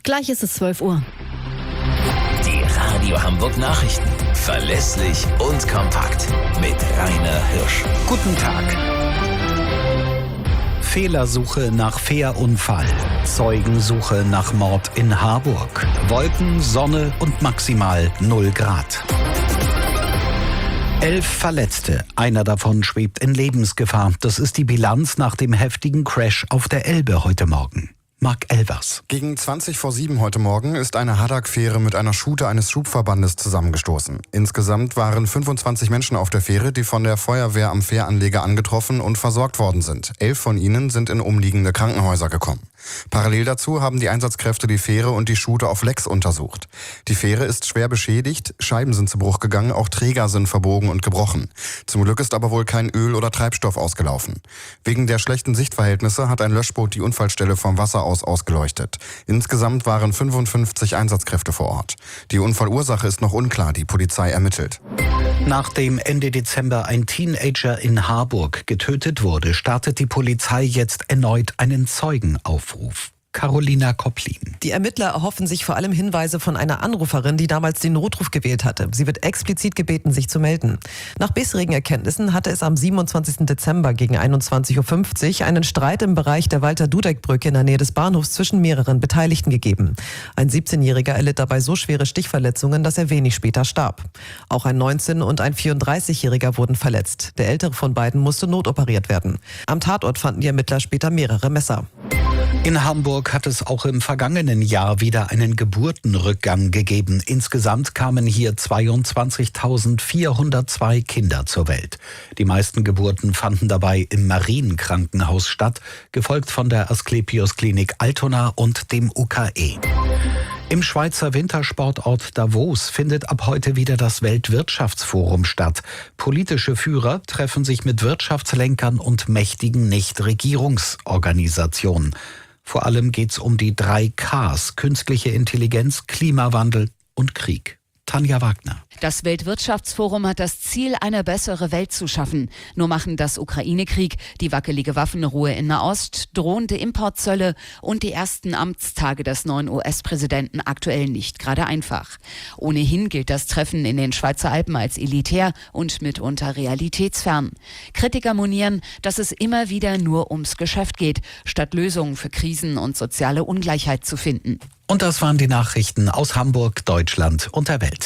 Gleich ist es 12 Uhr. Die Radio Hamburg Nachrichten. Verlässlich und kompakt. Mit Rainer Hirsch. Guten Tag. Fehlersuche nach Fährunfall. Zeugensuche nach Mord in Harburg. Wolken, Sonne und maximal 0 Grad. 11 Verletzte. Einer davon schwebt in Lebensgefahr. Das ist die Bilanz nach dem heftigen Crash auf der Elbe heute Morgen. Marc Elvers. Gegen 7:20 heute Morgen ist eine Haddock-Fähre mit einer Schute eines Schubverbandes zusammengestoßen. Insgesamt waren 25 Menschen auf der Fähre, die von der Feuerwehr am Fähranleger angetroffen und versorgt worden sind. 11 von ihnen sind in umliegende Krankenhäuser gekommen. Parallel dazu haben die Einsatzkräfte die Fähre und die Schute auf Lecks untersucht. Die Fähre ist schwer beschädigt, Scheiben sind zu Bruch gegangen, auch Träger sind verbogen und gebrochen. Zum Glück ist aber wohl kein Öl oder Treibstoff ausgelaufen. Wegen der schlechten Sichtverhältnisse hat ein Löschboot die Unfallstelle vom Wasser aus ausgeleuchtet. Insgesamt waren 55 Einsatzkräfte vor Ort. Die Unfallursache ist noch unklar, die Polizei ermittelt. Nachdem Ende Dezember ein Teenager in Harburg getötet wurde, startet die Polizei jetzt erneut einen Zeugenaufruf. Carolina Kopplin. Die Ermittler erhoffen sich vor allem Hinweise von einer Anruferin, die damals den Notruf gewählt hatte. Sie wird explizit gebeten, sich zu melden. Nach bisherigen Erkenntnissen hatte es am 27. Dezember gegen 21:50 Uhr einen Streit im Bereich der Walter-Dudek-Brücke in der Nähe des Bahnhofs zwischen mehreren Beteiligten gegeben. Ein 17-Jähriger erlitt dabei so schwere Stichverletzungen, dass er wenig später starb. Auch ein 19- und ein 34-Jähriger wurden verletzt. Der ältere von beiden musste notoperiert werden. Am Tatort fanden die Ermittler später mehrere Messer. In Hamburg hat es auch im vergangenen Jahr wieder einen Geburtenrückgang gegeben. Insgesamt kamen hier 22.402 Kinder zur Welt. Die meisten Geburten fanden dabei im Marienkrankenhaus statt, gefolgt von der Asklepios-Klinik Altona und dem UKE. Im Schweizer Wintersportort Davos findet ab heute wieder das Weltwirtschaftsforum statt. Politische Führer treffen sich mit Wirtschaftslenkern und mächtigen Nichtregierungsorganisationen. Vor allem geht es um die 3 Ks: künstliche Intelligenz, Klimawandel und Krieg. Tanja Wagner. Das Weltwirtschaftsforum hat das Ziel, eine bessere Welt zu schaffen. Nur machen das Ukraine-Krieg, die wackelige Waffenruhe in Nahost, drohende Importzölle und die ersten Amtstage des neuen US-Präsidenten aktuell nicht gerade einfach. Ohnehin gilt das Treffen in den Schweizer Alpen als elitär und mitunter realitätsfern. Kritiker monieren, dass es immer wieder nur ums Geschäft geht, statt Lösungen für Krisen und soziale Ungleichheit zu finden. Und das waren die Nachrichten aus Hamburg, Deutschland und der Welt.